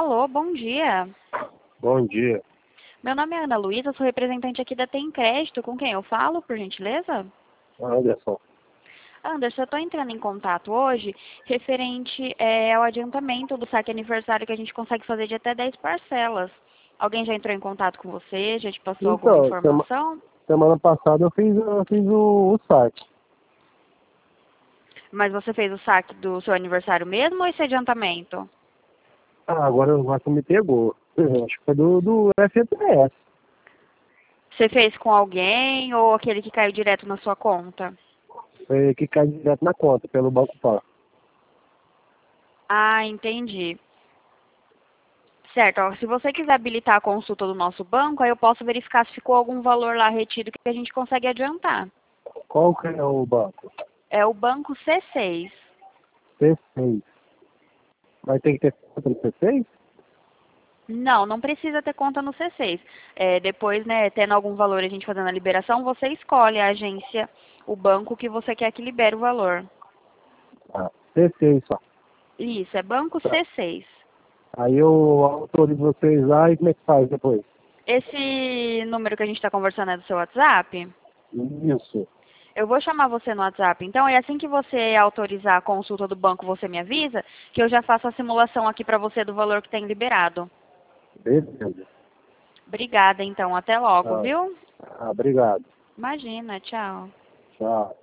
Alô, bom dia. Bom dia. Meu nome é Ana Luísa, sou representante aqui da Tem Crédito. Com quem eu falo, por gentileza? Anderson. Anderson, eu estou entrando em contato hoje referente ao adiantamento do saque aniversário que a gente consegue fazer de até 10 parcelas. Alguém já entrou em contato com você? Já te passou alguma Então, informação? semana passada eu fiz o saque. Mas você fez o saque do seu aniversário mesmo ou esse adiantamento? Agora você me pegou. Acho que foi do FGTS. Você fez com alguém ou aquele que caiu direto na sua conta? Foi que cai direto na conta, pelo Banco Pan. Ah, entendi. Certo, ó, se você quiser habilitar a consulta do nosso banco, aí eu posso verificar se ficou algum valor lá retido que a gente consegue adiantar. Qual que é o banco? É o banco C6. C6. Mas tem que ter conta no C6? Não, não precisa ter conta no C6. Depois, né, tendo algum valor a gente fazendo a liberação, você escolhe a agência, o banco que você quer que libere o valor. C6 só. Isso, é banco Tá. C6. Aí eu autorizo vocês lá e como é que faz depois? Esse número que a gente está conversando é do seu WhatsApp? Isso. Eu vou chamar você no WhatsApp, então, e assim que você autorizar a consulta do banco, você me avisa, que eu já faço a simulação aqui para você do valor que tem liberado. Beleza. Obrigada, então. Até logo, Ah, viu? obrigado. Imagina, tchau. Tchau.